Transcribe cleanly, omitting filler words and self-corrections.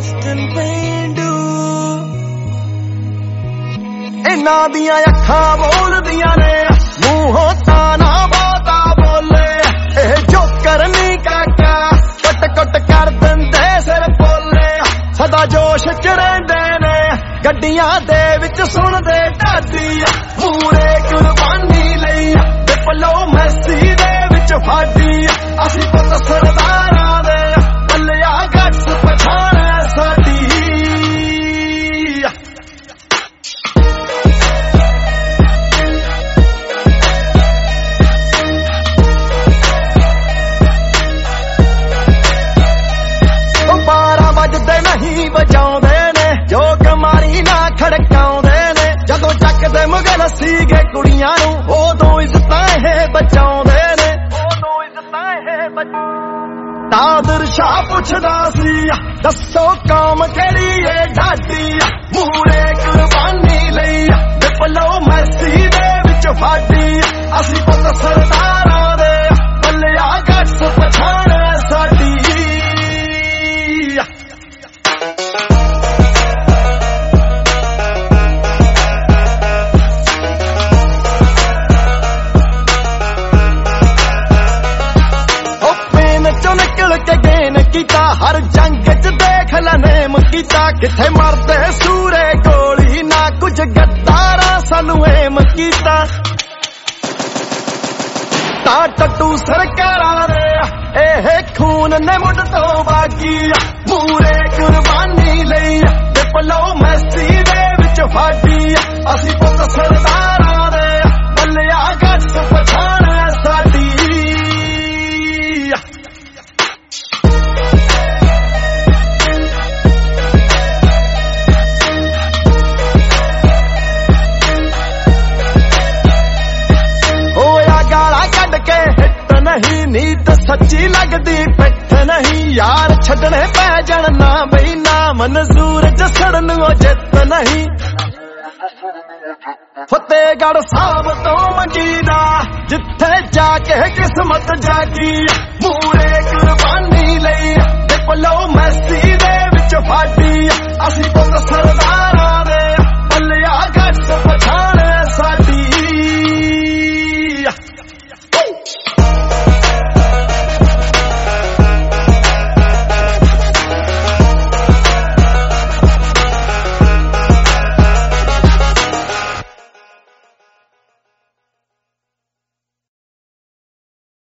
Western पेंडू इन्हां दियां अखां बोलदियां ने मूहों ताना बहुता बोले जो करनी काका कुट कुट कर दिंदे सिर बोले सदा जोश च रहिंदे ने गड्डियां दे विच सुणदे ढाडी मूरे कुर्बानी लई डिप्लोमैसी दे विच फाडी असीं पुत सरदारां दे पल्लिया गट्स पछाण साडी नहीं बजाउंदे ने जो कमारी ना खड़काउंदे ने जदों चकदे मुगल सीगे कुड़ियां नूं उदों इज्जतां है बचाउंदे ने नादिर शाह पुछदा सी दसो कौम केड़ी है ढाडी मूरे कुर्बानी लई डिप्लोमैसी दे विच फाडी असीं पुत सरदारां दे पल्लिया गट्स पछाण साडी के गेन कीता हर जंग च देख लनेम कीता किथे मरदे सूरे गोली ना कुछ गद्दारा सानू एम कीता ता टट्टू सरकारां दे एह खून ने मुड तो बाकी मूरे कुर्बानी लई डिप्लोमैसी दे विच फाडी असीं पुत सरदारां दे पल्लिया गट्स पछाण साडी के हिट नहीं नीत सच्ची लगदी पिठ नहीं यार छड्डने पै जाण ना बई ना मंजूर जसड़ नूं जित नहीं फतेहगढ़ साहब तो मंजीदा जिथे जाके किस्मत जागी मूरे कुर्बानी लई डिप्लोमैसी दे विच फाडी असीं पुत सरदारां दे पल्लिया गट्स